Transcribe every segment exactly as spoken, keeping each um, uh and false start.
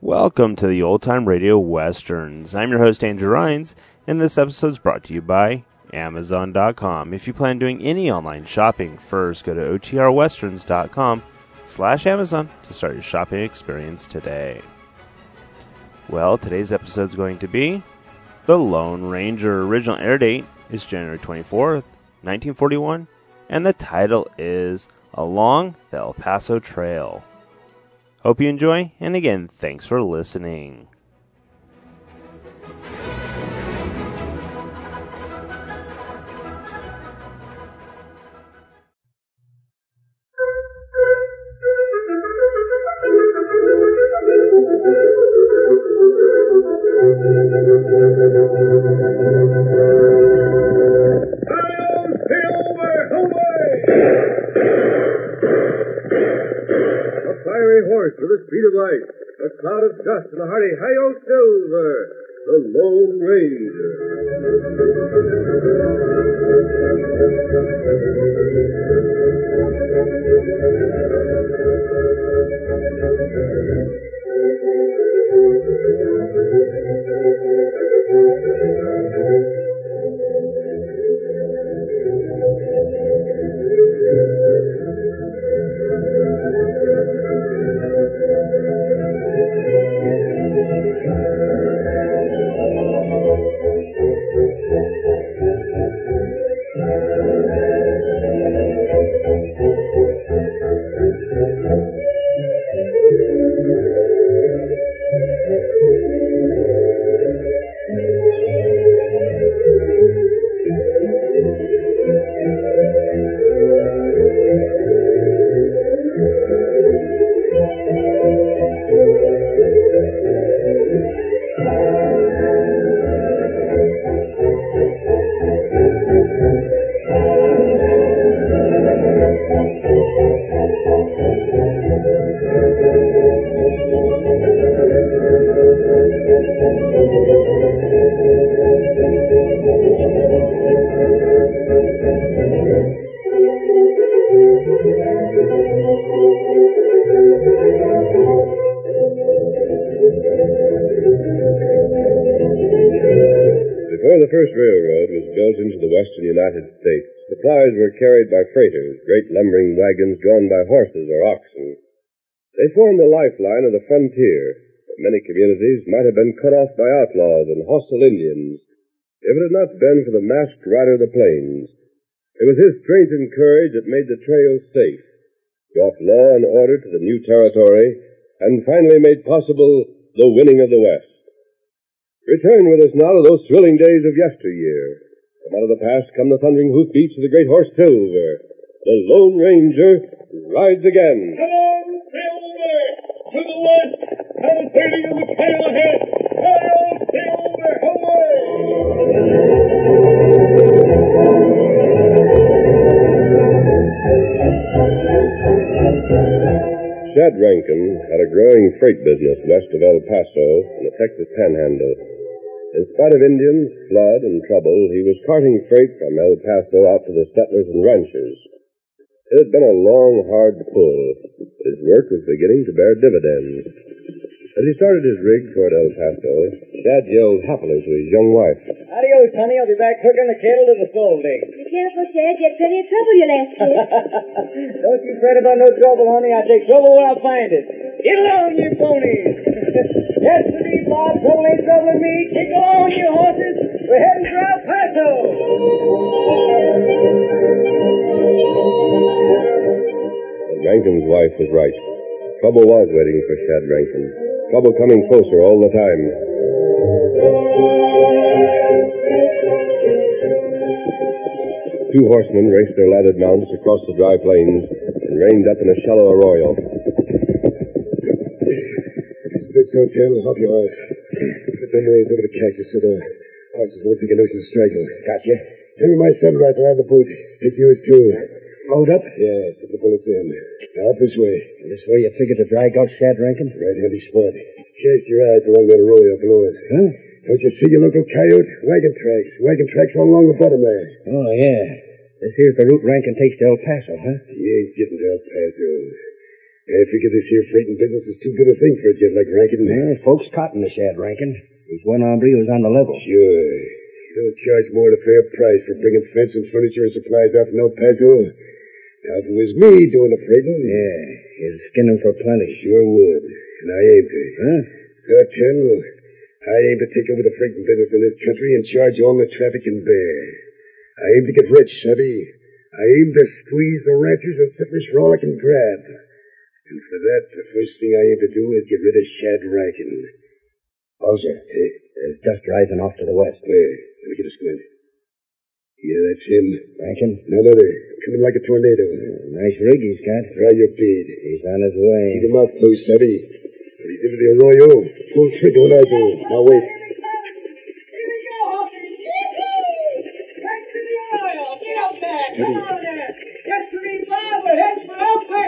Welcome to the Old Time Radio Westerns. I'm your host, Andrew Rhines, and this episode is brought to you by Amazon dot com. If you plan doing any online shopping, first go to O T R westerns dot com slash Amazon to start your shopping experience today. Well, today's episode is going to be The Lone Ranger. Original air date is January twenty-fourth, nineteen forty-one, and the title is Along the El Paso Trail. Hope you enjoy, and again, thanks for listening. To the speed of light, a cloud of dust, and a hearty Hi-Yo Silver, the Lone Ranger. Before the first railroad was built into the western United States, supplies were carried by freighters, great lumbering wagons drawn by horses or oxen. They formed the lifeline of the frontier. Many communities might have been cut off by outlaws and hostile Indians if it had not been for the masked rider of the plains. It was his strength and courage that made the trail safe, brought law and order to the new territory, and finally made possible the winning of the West. Return with us now to those thrilling days of yesteryear. From out of the past come the thundering hoofbeats of the great horse Silver. The Lone Ranger rides again. Come on, Silver! To the west! I'm thirty on the trail ahead! Hello, Silver! Away! Shad Rankin had a growing freight business west of El Paso in the Texas Panhandle. In spite of Indians, flood, and trouble, he was carting freight from El Paso out to the settlers and ranchers. It had been a long, hard pull, but his work was beginning to bear dividends. As he started his rig toward El Paso, Shad yelled happily to his young wife. Adios, honey. I'll be back hooking the kettle to the soul dig. Be careful, Shad. You had plenty of trouble your last trip. Don't you fret about no trouble, honey. I take trouble where I find it. Get along, you ponies. Yes, indeed, Bob. Trouble ain't troubling me. Kick along, you horses. We're heading for El Paso. And Rankin's wife was right. Trouble was waiting for Shad Rankin. Trouble coming closer all the time. Two horsemen raced their lathered mounts across the dry plains and reined up in a shallow arroyo. This hotel, off your horse. Put them rays over the cactus so the horses won't take a notion to strike them. Gotcha. Give me my sun rifle and the boot. Take yours, too. Hold up. Yeah, slip the bullets in. Now up this way. This way you figure to drag out Shad Rankin? Right handy spot. Cast your eyes along that arroyo below us. Huh? Don't you see your local coyote? Wagon tracks. Wagon tracks all along the bottom there. Oh, yeah. This here's the route Rankin takes to El Paso, huh? He ain't getting to El Paso. I figure this here freighting business is too good a thing for a gent like Rankin. Well, folks cotton the shed, Rankin. There's one hombre who's on the level. Sure. They'll charge more than a fair price for bringing fence and furniture and supplies out from El Paso. Now, if it was me doing the freighting... Yeah, you'd skin him for plenty. Sure would. And I aim to. Huh? Sartell, I aim to take over the freighting business in this country and charge all the traffic and bear. I aim to get rich, Chevy. I aim to squeeze the ranchers and settlers for all I can grab. And for that, the first thing I aim to do is get rid of Shad Rankin. Bowser, Hey, there's dust rising off to the west. where? Let me get a squint. Yeah, that's him. Rankin? None other. Coming like a tornado. Nice rig he's got. Dry your bead. He's on his way. Keep your mouth closed, Savvy. When he's into the arroyo, pull trigger when I do. Now wait. Here we go, Hawkins. Yee-hoo! Back to the oil. Get up there. Come on there. Yes, three, five. We're heading for Elk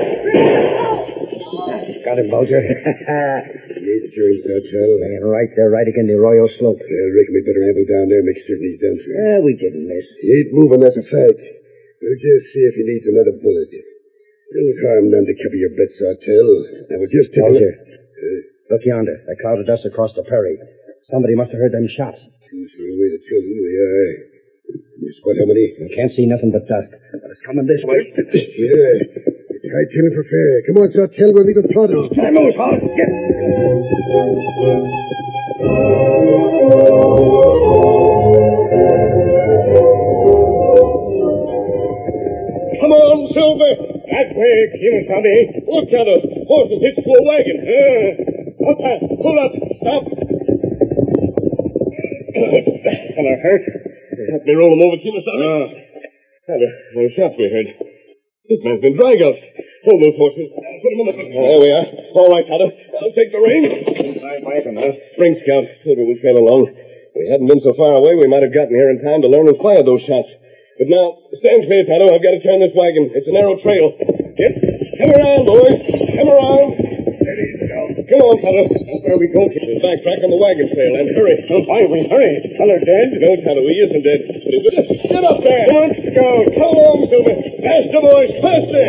Got him, Bowser. Yes, sir, Sartell. Laying right there, right against the arroyo slope. I reckon we better amble down there and make certain he's done for. Yeah, we didn't miss. He ain't moving, that's a fact. We'll just see if he needs another bullet. No harm none to cover your bet, Sartell. Now we'll just take a Bowser, look. Uh, look yonder. A cloud of dust across the prairie. Somebody must have heard them shots. too far away to tell who they are. You spot how many? You can't see nothing but dust. But it's coming this way. Yeah. It's hightailing for fair. Come on, Sartell, we'll leave him plotted. Time moves, Hoss. Get. Come on, Silver. That way, Kimasabi. Look at us. Horses hitched to a wagon. Uh, up, uh, pull up. Stop. Can I hurt? Help me roll him over, Kimasabi. Ah. Those shots we heard. This man's been dry gulched. Hold those horses. Put them in the... Oh, there we are. All right, Tyler. I'll take the reins. Bring Scout. Silver will trail along. If we hadn't been so far away, we might have gotten here in time to learn who fired those shots. But now, stand clear, Tyler. I've got to turn this wagon. It's a narrow trail. Get, come around, boys. Come around. Steady, Scout. Come on, Tyler. That's where we go. We'll backtrack on the wagon trail and hurry. Oh, fine, we hurry. Tyler dead? No, Tyler, he isn't dead. But he's with us. Get up there. Come on, Scout. Come along, Silver. Faster, boys. Faster.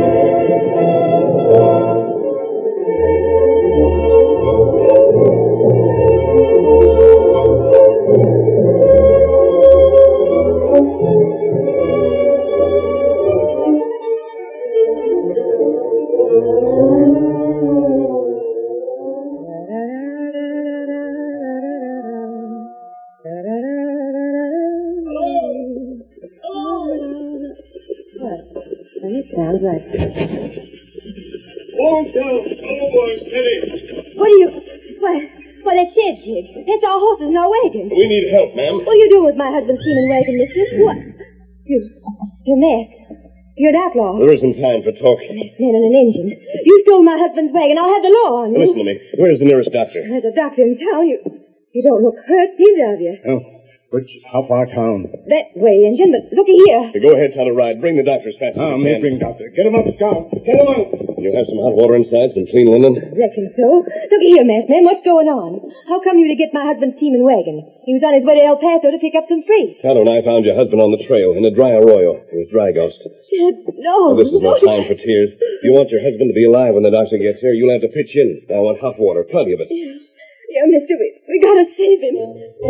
Sounds like... Won't go. Come boys. Steady. What are you... What? Well, that shed, kid. That's our horses and our wagon. We need help, ma'am. What are you doing with my husband's team and wagon, mister? What? You... You're masked. You're an outlaw. There isn't time for talk. Masked man and an engine. You stole my husband's wagon. I'll have the law on you. Listen to me. Where's the nearest doctor? There's a doctor in town. You... You don't look hurt, neither of you. Oh, which, how far town? That way, engine, but looky here. Go ahead, Tyler, ride. Bring the doctor as fast as Oh, you me can. bring doctor. Get him up, Scout. Get him up. You have some hot water inside, some clean linen? Reckon so. Looky here, masked man. What's going on? How come you to get my husband's team and wagon? He was on his way to El Paso to pick up some freight. Tyler and I found your husband on the trail in a dry arroyo. He was dry ghost. Shit, no. Now, this is no time for tears. You want your husband to be alive when the doctor gets here, you'll have to pitch in. I want hot water, plenty of it. Yeah, mister, we, we gotta save him.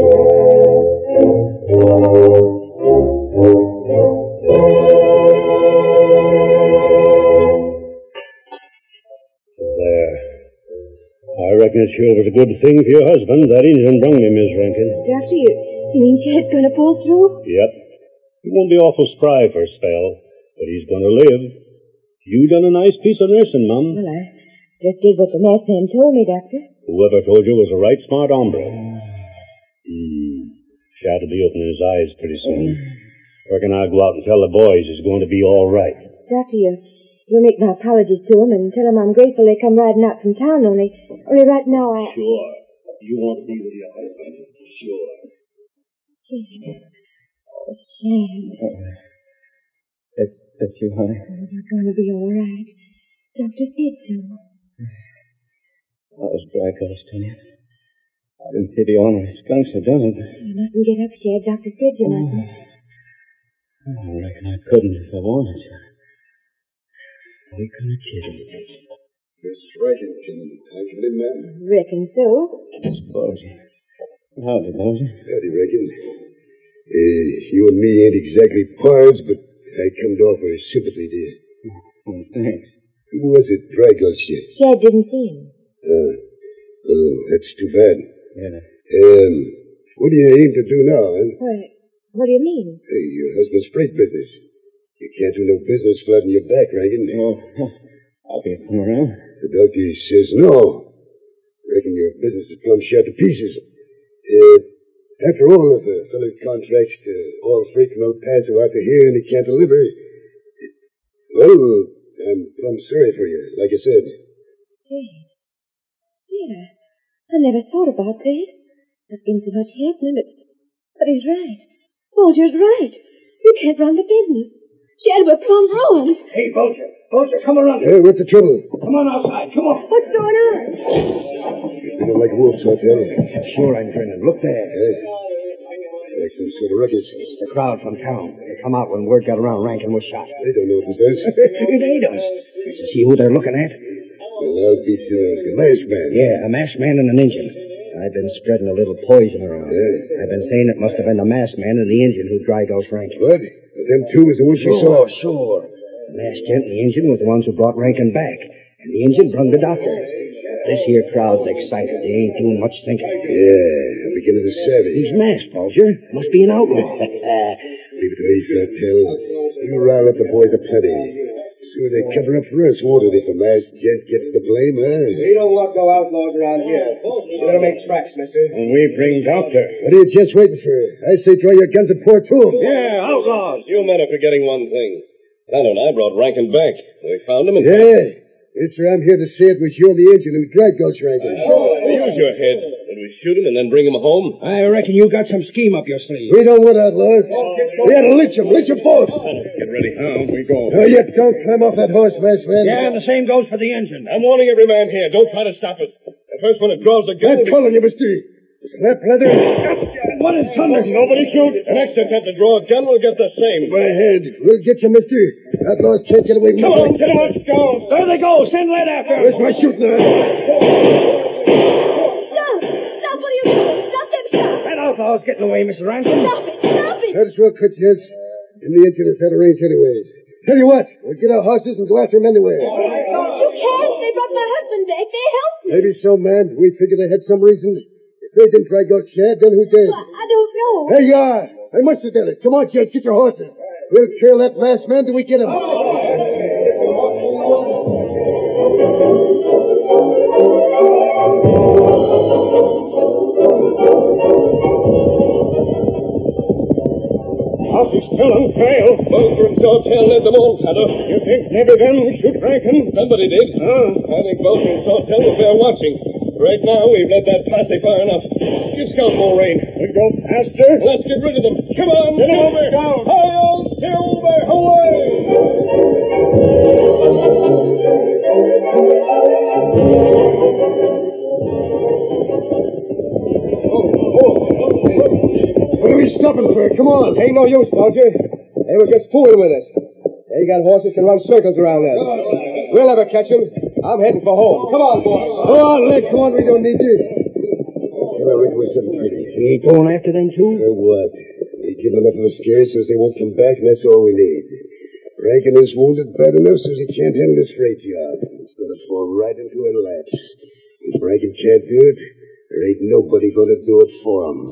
There. I reckon it sure was a good thing for your husband that engine brung me, Miss Rankin. Doctor, you, you mean Chad's gonna pull through? Yep. He won't be awful spry for a spell, but he's going to live. You done a nice piece of nursing, Mum. Well, I just did what the masked man told me, Doctor. Whoever told you was a right smart hombre. Hmm. Shad'll be opening his eyes pretty soon. Reckon I'll go out and tell the boys he's going to be all right. Doctor, you, you'll make my apologies to him and tell him I'm grateful they come riding out from town, only, only right now I... Sure. You want to be with your husband. Sure. Shad. Oh, Shad. That, that's you, honey. Oh, you're going to be all right. Doctor said so. That was dry ghost, honey. I didn't see the owner of his skunks, so does it? You mustn't get up, Shad. Doctor said you mustn't. I reckon I couldn't if I wanted to. We couldn't kid him. Miss Reagan can I come in, ma'am? Reckon so. It's Bulger. Howdy, Bulger. Howdy, Reagan. Uh, you and me ain't exactly pards, but I come to offer sympathy to you. Oh, thanks. Who was it Drygos you? Chad didn't see him. Uh, oh, that's too bad. Yeah. Um, what do you aim to do now, huh? What, what do you mean? Hey, your husband's freight business. You can't do no business flat on your back, Reagan. Oh, I'll be coming around. The doctor says no. Reckon your business is plumb shot to pieces. Uh, after all, if a fellow contracts to all freight from El Paso out to here and he can't deliver, well, I'm plumb sorry for you, like I said. Chad. Chad, I, I never thought about that. There's been so much happening, but, but he's right. Bulger's right. You can't run the business. Chad, we're plumb ruined. Hey, Bulger. Bulger, come around. Hey, what's the trouble? Come on outside. Come on. What's going on? You don't like wolves, I'll tell you. Sure, I'm friendly. Look there. Hey, like some sort of ruckus. It's the crowd from town. They come out when word got around Rankin was shot. They don't know what this is. It ain't us. Did you see who they're looking at? Well, I'll beat uh, the masked man. Yeah, a masked man and an Indian. I've been spreading a little poison around. Yeah. I've been saying it must have been the masked man and the Indian who Drygos Rankin. What? Them two was the ones you saw? Sure, sure. The masked gent and the Indian was the ones who brought Rankin back. And the Indian brung the doctor. This here crowd's excited. They ain't doing much thinking. Yeah, I'm beginning to savvy. He's masked, Bulger. Must be an outlaw. Leave it to me, Sawtell. You rile up the boys aplenty. Soon they cover up for us, won't it, if a masked gent gets the blame, huh? We don't want no outlaws around here. We're going to make tracks, mister. And we bring doctor. What are you just waiting for? I say draw your guns and pour to them. Yeah, outlaws. You men are forgetting one thing. Tonto and I brought Rankin back. We found him and... Yeah. Mister, I'm here to say it was you and the engine who dragged Ghost Rankin. Use your head. Did we shoot him and then bring him home? I reckon you got some scheme up your sleeve. We don't want outlaws. We had to lynch them. Lynch them both. Get ready. Now we go. No, you don't climb off that horse, masked man. Yeah, and the same goes for the engine. I'm warning every man here. Don't try to stop us. The first one that draws the gun... I'm calling you, mister. Slap leather. What in thunder? Nobody shoots. The next attempt to draw a gun will get the same. Go ahead. We'll get you, mister. Outlaws can't get away from Come on, us. get him, let's go. There they go. Send lead after Where's my shooting iron? Stop! Stop! What are you doing? Stop them shots! That outlaw's getting away, Mister Rankin. Stop it! Stop it! Might as well quit, Jess. And the engine is out of range anyways. Tell you what, we'll get our horses and go after him anyway. You can't! They brought my husband back. They helped me. Maybe so, man. We figured they had some reason. If they didn't try Ghost Chad, then who did? Well, I don't know. There you are. I must have done it. Come on, Jess, get your horses. We'll trail that last man till we get him. Horses still on trail. Bulger and Sawtell led them all, Tonto. You think maybe them shoot Rankin? Somebody did. Huh? I think Bulger and Sawtell were there watching. Right now, we've led that posse far enough. Give Scout more rain. We go faster. Let's get rid of them. Come on, Get him Silver. down. Hi-yo, Silver, away! What are we stopping for? Come on. Ain't no use, Bulger. They were just fooling with us. They got horses can run circles around us. We'll never catch them. I'm heading for home. Come on, boys. Go on, Lek. Come on, we don't need you. Well, I reckon we're something pretty. We ain't going after them, too? So what? We give them enough of a scare so they won't come back, and that's all we need. Rankin is wounded bad enough so he can't handle this freight job. It's going to fall right into a lapse. If Rankin can't do it, there ain't nobody going to do it for him.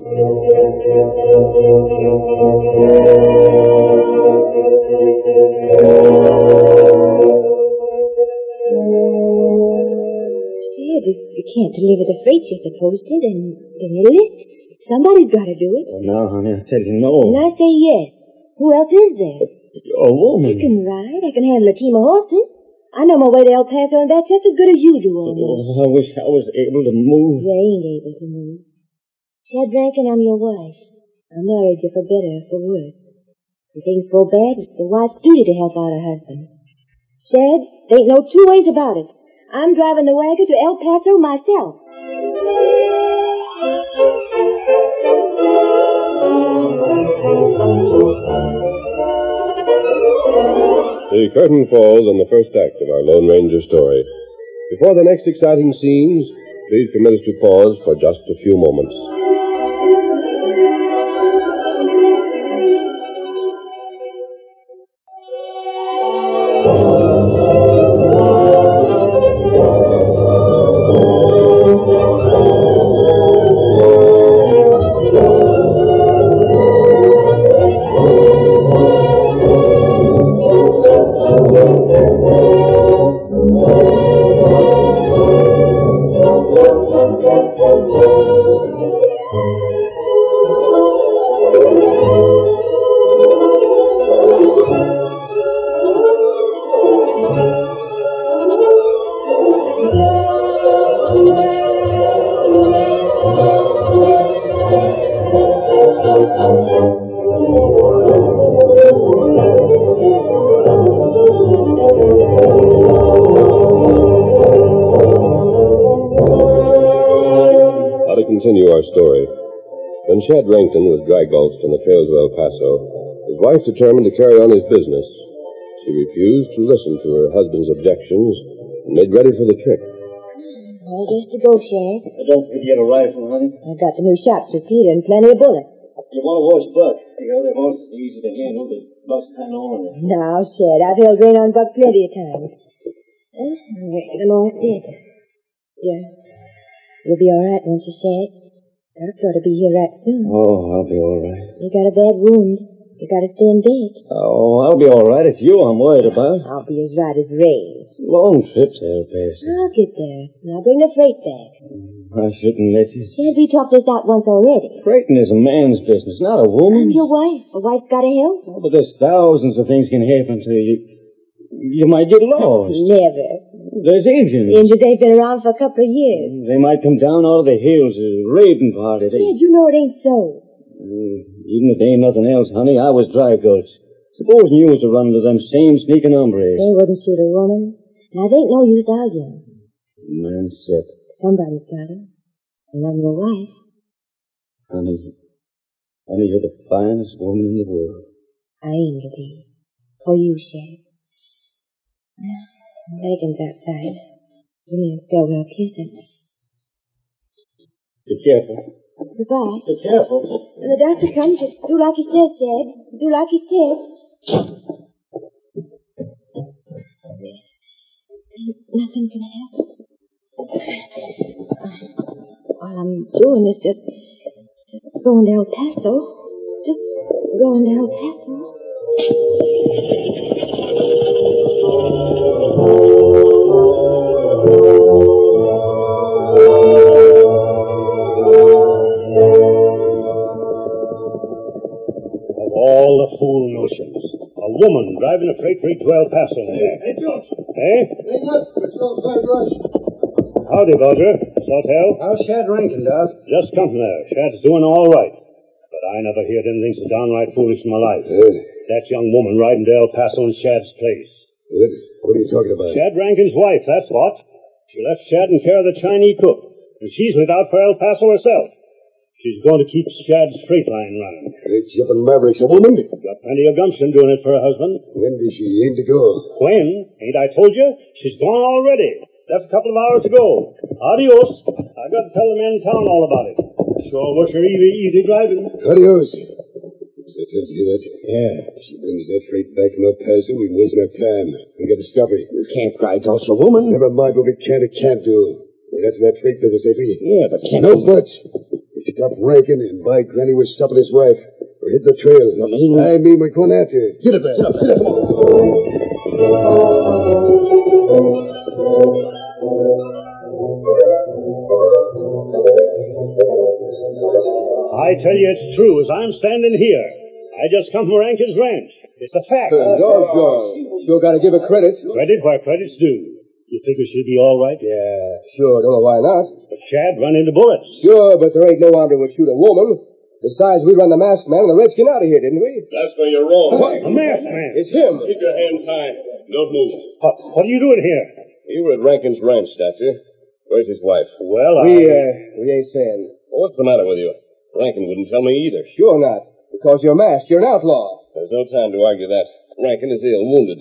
Chad, if you can't deliver the freight you're supposed to, then, then you lift. Somebody's got to do it. Oh, no, honey, I tell you, no. And I say yes. Who else is there? A woman. I can ride. I can handle a team of horses. I know my way to El Paso and back just as good as you do, almost. Oh, I wish I was able to move. You ain't able to move. Chad Rankin, I'm your wife. I married you for better or for worse. When things go bad, it's the wife's duty to help out her husband. Chad, there ain't no two ways about it. I'm driving the wagon to El Paso myself. The the curtain falls on the first act of our Lone Ranger story. Before the next exciting scenes, please permit us to pause for just a few moments. Continue our story. When Shad Rankin was dry gulched on the trails of El Paso, his wife determined to carry on his business. She refused to listen to her husband's objections and made ready for the trip. All just to go, Shad. Don't forget a rifle, honey. I got the new shots for Peter and plenty of bullets. You want to watch Buck. You know, they're most easy to handle, but Buck's kind of ornery. Now, Shad, I've held rain on Buck plenty of times. Uh, I reckon I'm all set. Yeah. You'll be all right, won't you, Shad? Doctor ought to be here right soon. Oh, I'll be all right. You got a bad wound. You got to stay in bed. Oh, I'll be all right. It's you I'm worried about. I'll be as right as rain. Long trip to El Paso. I'll get there. And I'll bring the freight back. I shouldn't let you. Shad, we talked this out once already. Freighting is a man's business, not a I'm woman's. your wife. A wife got to help. Oh, but there's thousands of things can happen to you. You might get lost. Never. There's Indians. The Indians ain't been around for a couple of years. They might come down out of the hills, a raiding party. They... Shad, you know it ain't so. Mm, even if there ain't nothing else, honey, I was dry gulch. Supposing you was to run into them same sneaking hombres. They wouldn't shoot a woman. Now, they ain't no use arguing. Man said. Somebody's got her. And I'm your wife. Honey, honey, you're the finest woman in the world. I aim to be. For you, Shad. Megan's outside. You may go well kissing. Be careful. Goodbye. Be careful. When the doctor comes, you do like he said, Shad. Do like he said. Nothing can help. All I'm doing is just, just going to El Paso. Just going to El Paso. Of all the fool notions. A woman driving a freight freight to El Paso. Hey, George. Eh? Hey, look. It's old Frank Rush. Howdy, Bulger. Sawtell. How's Shad Rankin, Doc? Just come from there. Shad's doing all right. But I never heard anything so downright foolish in my life. Uh, That young woman riding to El Paso in Shad's place. what, what are you talking about? Shad Rankin's wife, that's what. She left Shad in care of the Chinese cook. And she's went out for El Paso herself. She's going to keep Shad's freight line running. Great jumping mavericks, a woman. Got plenty of gumption doing it for her husband. When does she aim to go? When? Ain't I told you? She's gone already. Left a couple of hours ago. Adios. I got to tell the men in town all about it. Sure wish her easy, easy driving. Adios. Did you hear that? Yeah. If she brings that freight back from El Paso, we're wasting our time. We got to stop her. You can't dry gulch a woman. Never mind what we can or can't do. We're after that freight business, ain't we? Yeah, but can't... No buts. We stop Rankin, and by granny, we're stopping his wife. We're hitting the trail. I mean... I mean, we're going after her. Get up there. Get up, get up. I tell you it's true as I'm standing here. I just come from Rankin's ranch. It's a fact. Doggone. Sure got to give her credit. Credit where credit's due. You think she'll be all right? Yeah, sure. Don't know why not. But Shad run into bullets. Sure, but there ain't no hombre would shoot a woman. Besides, we run the masked man and the redskin out of here, didn't we? That's where you're wrong. What? A masked man. It's him. Keep your hands high. Don't move. What, what are you doing here? You were at Rankin's ranch, Doctor. Where's his wife? Well, We, I... uh, we ain't saying. What's the matter with you? Rankin wouldn't tell me either. Sure not. Because you're masked. You're an outlaw. There's no time to argue that. Rankin is ill, wounded. He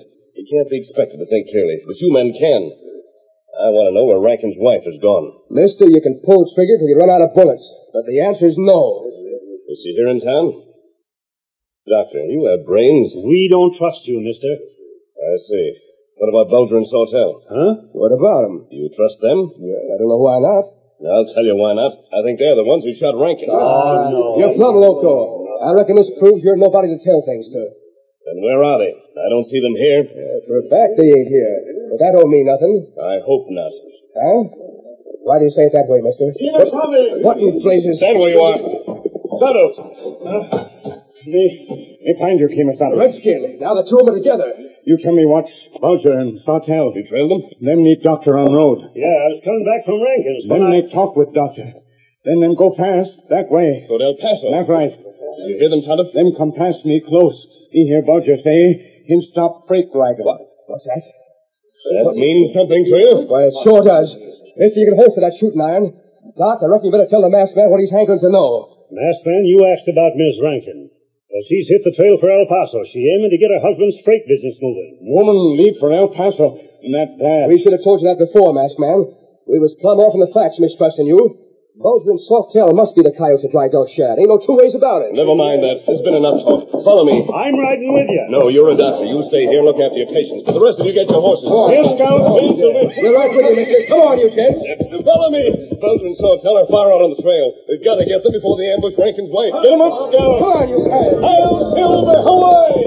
can't be expected to think clearly, but you men can. I want to know where Rankin's wife has gone. Mister, you can pull trigger till you run out of bullets, but the answer is no. Is she here in town? Doctor, you have brains. We don't trust you, mister. I see. What about Bulger and Sawtell? Huh? What about him? You trust them? Yeah, I don't know why not. I'll tell you why not. I think they're the ones who shot Rankin. Oh, no. You're plumb loco. I reckon this proves you're nobody to tell things to. Then where are they? I don't see them here. Yeah, for a fact, they ain't here. But that don't mean nothing. I hope not. Huh? Why do you say it that way, mister? What, what in blazes? Stand where you are. Shadows. Huh? Me, me find you, Kemosabe. Redskin. Now the two of them are together. You tell me what's Bulger and Sawtell. You trailed them? Them meet Doctor on road. Yeah, I was coming back from Rankin's. Then I... they talk with Doctor. Then them go fast, that way. Go to El Paso. That's right. Did you hear them, Tonto? Them come past me close. He hear Bulger say, him stop freight wagon. What? What's that? That means something to you? Why, it sure does. Mister, you can holster that shooting iron. Doc, I reckon you better tell the masked man what he's hankering to know. Masked man, you asked about Miss Rankin. Well, she's hit the trail for El Paso. She aiming to get her husband's freight business moving. Woman leave for El Paso. And that bad. We should have told you that before, masked man. We was plumb off in the facts, mistrusting you. Bulger and Sawtell must be the coyotes that Dry Gulch shad. Ain't no two ways about it. Never mind that. There's been enough talk. Follow me. I'm riding with you. No, you're a doctor. You stay here and look after your patients. But the rest of you get your horses. Oh, Here, Scout. oh, yeah. You're right with you, mister. Come on, you kids. Follow me. Bulger and Sawtell are far out on the trail. We've got to get them before they ambush Rankin's wife. Get them up, Scout. Come on, you guys. Hail Silver, away!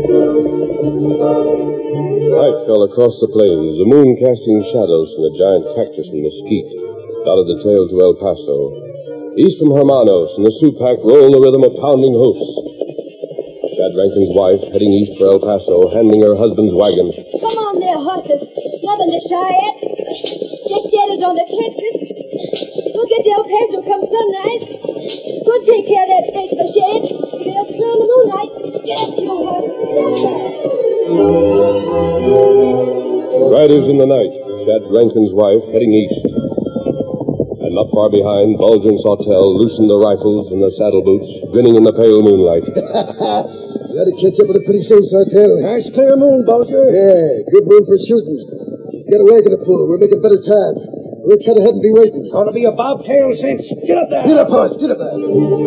Night fell across the plains, the moon casting shadows from the giant cactus and mesquite, dotted the trail to El Paso. East from Hermanos and the Sioux Pack rolled the rhythm of pounding hoofs. Shad Rankin's wife, heading east for El Paso, handing her husband's wagon. Come on there, horses. Nothing to shy at. Just shattered on the cactus. We'll get to El Paso come sunrise. We'll take care of that freight in the shed. They'll clear in the moonlight. Get up, you horse. Riders in the night, Shad Rankin's wife, heading east. And not far behind, Bulger and Sawtell loosened their rifles and their saddle boots, grinning in the pale moonlight. You ought to catch up with it pretty soon, Sawtell. Nice clear moon, Bulger. Yeah, good moon for shooting. She's got a wagon to pull. We'll make a better time. We'll cut ahead and be waiting. Gonna be a bobtail cinch. Get up there. Get up, horse. Get up there.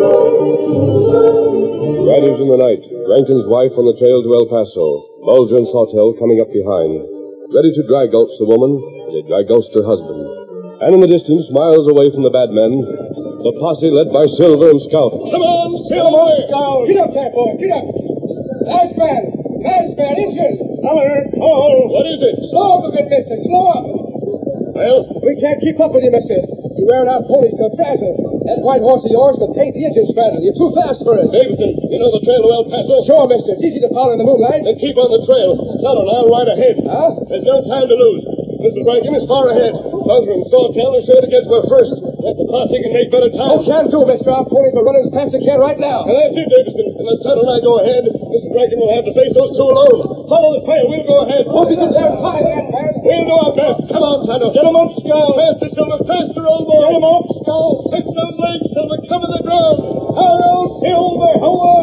Riders in the night, Rankin's wife on the trail to El Paso, Bulger and Sawtell coming up behind. Ready to dry gulch the woman, they dry gulched her husband. And in the distance, miles away from the bad men, the posse led by Silver and Scout. Come on, Silver! Scout. Get up there, boy. Get up. Masked man. Masked man. Injun. Holler, call. What is it? Slow up a bit, mister. Slow up. Well? We can't keep up with you, mister. You're wearing our ponies to a frazzle. That white horse of yours will paint the engine straddle. You're too fast for us. Davidson, you know the trail to El Paso? Sure, mister. It's easy to follow in the moonlight. Then keep on the trail. Tell her now, right ahead. Huh? There's no time to lose. Missus Rankin is far ahead. Bulger and Sawtell are sure to get to her first. Let the posse can make better time. Oh, can do, mister. Our ponies are running as fast as they can right now. And that's it, Davidson. And let Tonto and I go ahead. Missus Rankin will have to face those two alone. Follow the trail. We'll go ahead. Hope you get there in time, man. We'll do our best. Come on, Tonto. Get him up, Scout. Faster, Silver. Faster, old boy. Get him up, Scout. Fix those legs, Silver. Cover the ground. Hail, Silver. Away!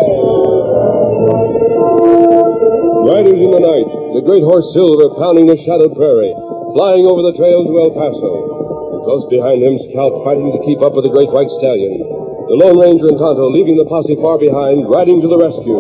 Riders in the night. The great horse Silver pounding the shadowed prairie. Flying over the trail to El Paso. Close behind him, Scout fighting to keep up with the great white stallion. The Lone Ranger and Tonto leaving the posse far behind, riding to the rescue.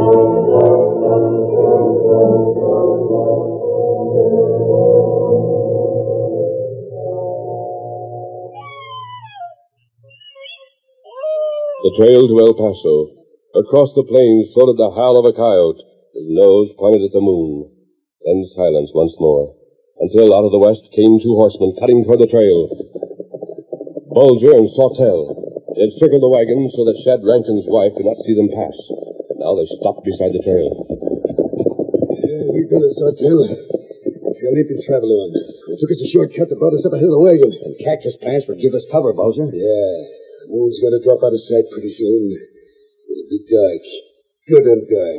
The trail to El Paso. Across the plains floated the howl of a coyote, his nose pointed at the moon. Then silence once more. Until out of the west came two horsemen cutting toward the trail. Bulger and Sawtell. They had circled the wagon so that Shad Rankin's wife could not see them pass. Now they stopped beside the trail. Yeah, we've done it, Sawtell. Trail ain't been traveled on. It took us a shortcut that brought us up ahead of the wagon. And cactus plants would give us cover, Bulger. Yeah, the moon's going to drop out of sight pretty soon. It'll be dark. Good and dark.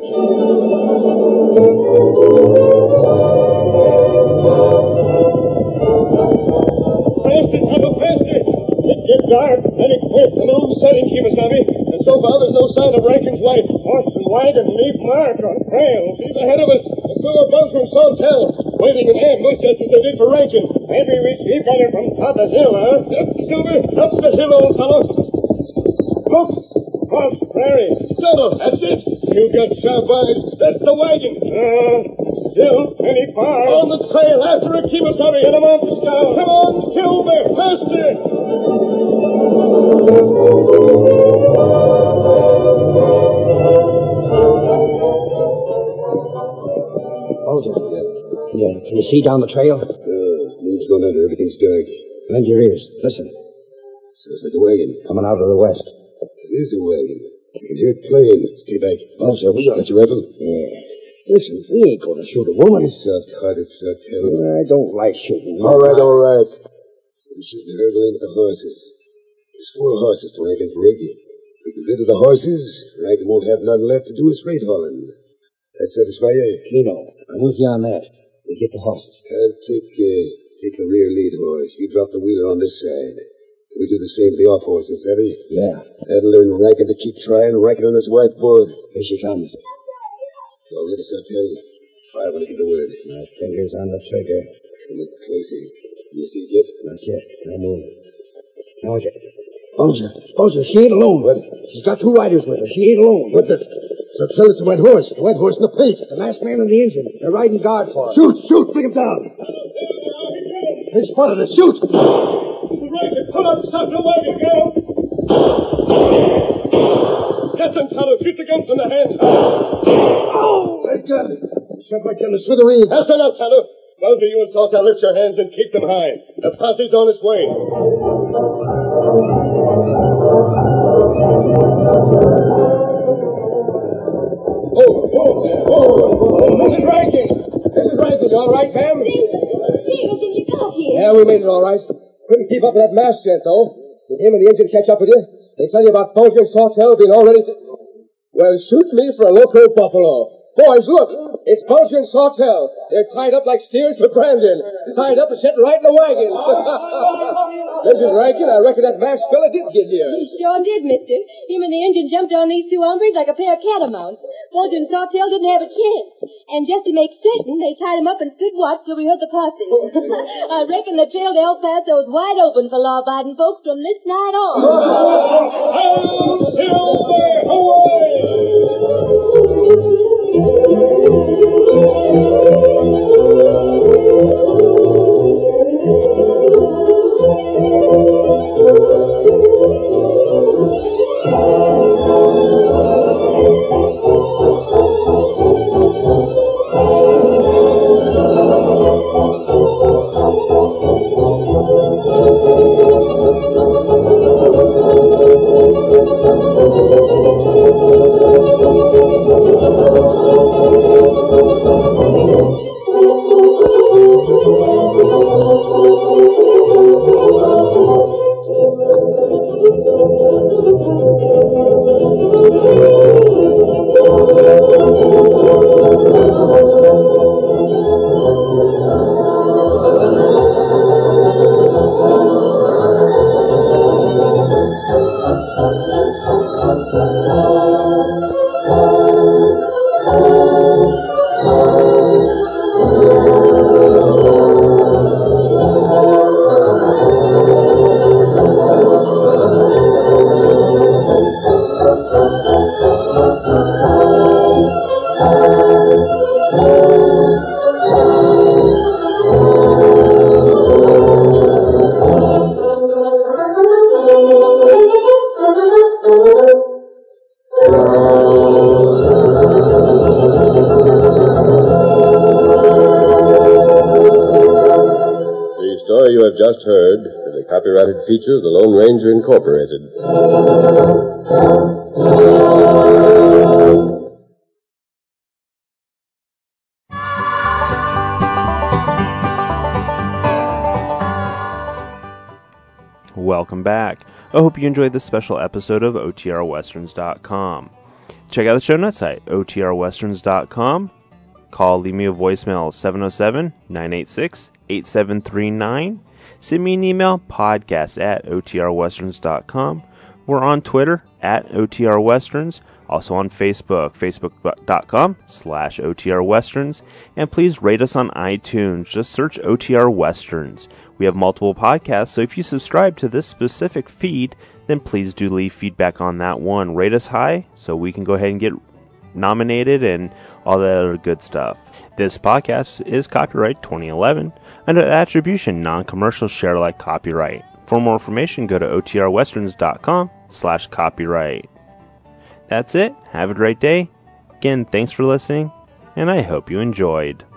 Faster, Tonto, faster! It gets dark, then it quits. The moon's setting, Kemosabe. And so far, there's no sign of Rankin's wife. Horse and wagon leave mark on trail. She's ahead of us. Let's to the Belgian Hotel, waiting in ambush just as they did for Rankin. Maybe we see better from top of the hill, huh? Up, Silver, up the hill, old fellow. Look, cross prairie. Silver, that's it. You got sharp eyes. That's the wagon. Uh, still plenty far. On the trail after it. Keep us hurry. Get him on, Scout. Come on, Silver, faster. Bulger, can you, can you see down the trail? Uh, moon's gone under. Everything's dark. Lend your ears. Listen. Sounds like a wagon. Coming out of the west. It is a wagon. I can hear it playing. Stay back. Bulger, we are... Got your rifle? Yeah. Listen, we ain't going to shoot a woman. Soft-hearted, Sawtelle. I don't like shooting. All right, all right. So we're shooting the herd in with the horses. There's four horses to Rankin's rig. If we get rid of the horses, Rankin won't have nothing left to do his freight hauling. That satisfy you? Keno, I'm with you on that. We get the horses. I'll take, uh, take the rear lead horse. You drop the wheeler on this side. We do the same to the off horses, have we? Yeah. That'll learn Rankin to keep trying, Rankin on his white boy. Here she comes. All ready, Sawtelle. Fire when I give the word. My fingers on the trigger. Come up closer. You see it yet? Not yet. No move. Now get. Bulger. Bulger, she ain't alone. What? She's got two riders with her. She ain't alone. What the? Sawtelle, it's the white horse. The white horse in the paint. The last man in the engine. They're riding guard for her. Shoot, shoot, bring him down. They spotted us. Shoot. Pull up, stop the wagon, girl. Get them, fellow. Shoot the gun from the hands. Oh, my God. Shot my gun to smithereens. That's enough, fellow. Now do you and Sawtelle lift your hands and keep them high. The posse's on its way. Oh, oh, oh. This is Rankin. This is Rankin. You all right, Pam? Steve, did you come here? Yeah, we made it all right. Couldn't keep up with that mask gent, though. Did him and the engine catch up with you? They tell you about Bulger and Sawtelle being all ready to... Well, shoot me for a local buffalo. Boys, look. It's Bulger and Sawtelle. They're tied up like steers for Brandon. Tied up and sitting right in the wagon. Missus Rankin, I reckon that masked fella did get here. He sure did, mister. Him and the engine jumped on these two hombres like a pair of catamounts. Bulger and Sawtelle didn't have a chance. And just to make certain, they tied him up and stood watch till we heard the posse. I reckon the trail to El Paso is wide open for law-abiding folks from this night on. Hail Silver! Away! You have just heard is a copyrighted feature of the Lone Ranger Incorporated. Welcome back. I hope you enjoyed this special episode of O T R Westerns dot com. Check out the show notes site, O T R Westerns dot com. Call, leave me a voicemail, seven oh seven, nine eight six, eight seven three nine. Send me an email, podcast at O T R Westerns dot com. We're on Twitter, at O T R Westerns. Also on Facebook, facebook.com slash OTR Westerns. And please rate us on iTunes. Just search O T R Westerns. We have multiple podcasts, so if you subscribe to this specific feed, then please do leave feedback on that one. Rate us high so we can go ahead and get nominated and all that other good stuff. This podcast is copyright twenty eleven under attribution non-commercial share alike copyright. For more information, go to otrwesterns.com slash copyright. That's it. Have a great day. Again, thanks for listening, and I hope you enjoyed.